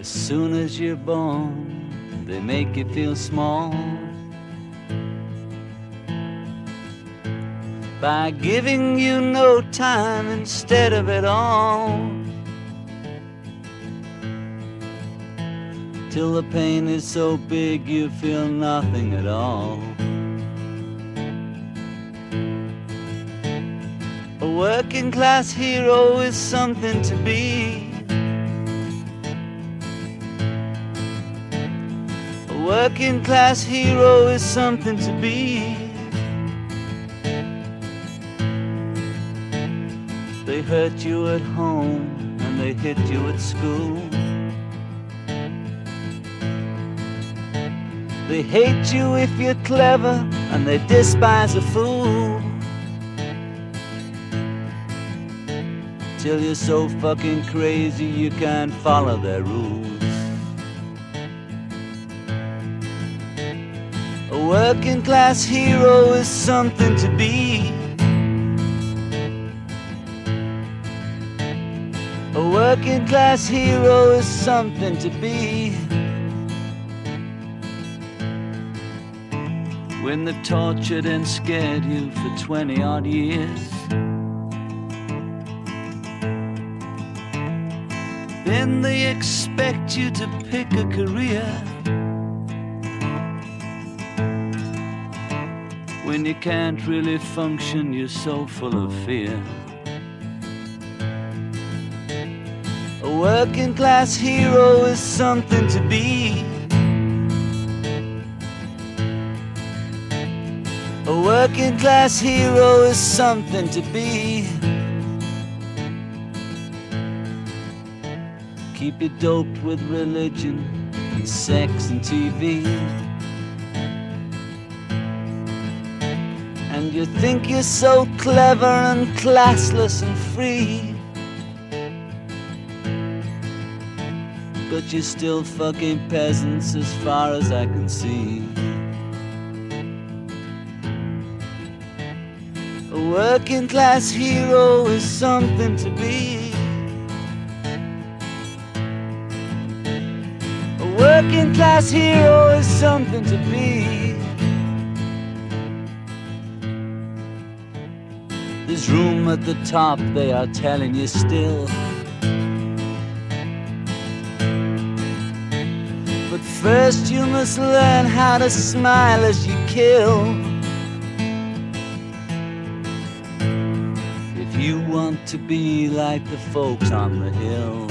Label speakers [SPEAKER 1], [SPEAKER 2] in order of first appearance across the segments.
[SPEAKER 1] As soon as you're born, they make you feel small by giving you no time instead of it all, till the pain is so big you feel nothing at all. A working class hero is something to be. A working class hero is something to be. They hurt you at home and they hit you at school. They hate you if you're clever and they despise a fool, till you're so fucking crazy you can't follow their rules. A working class hero is something to be. A working class hero is something to be. When they've tortured and scared you for 20 odd years, then they expect you to pick a career. When you can't really function, you're so full of fear. A working class hero is something to be. A working class hero is something to be. Keep you doped with religion and sex and TV, and you think you're so clever and classless and free, but you're still fucking peasants as far as I can see. A working class hero is something to be. A working class hero is something to be. There's room at the top, they are telling you still, but first you must learn how to smile as you kill. If you want to be like the folks on the hill.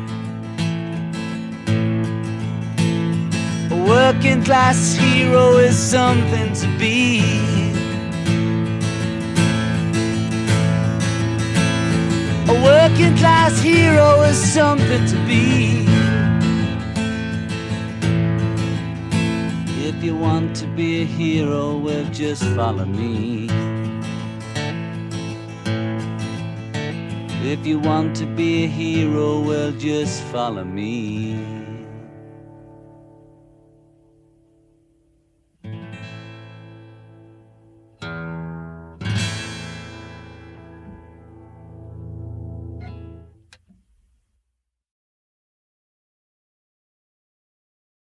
[SPEAKER 1] A working class hero is something to be. A working class hero is something to be. If you want to be a hero, well, just follow me. If you want to be a hero, well, just follow me.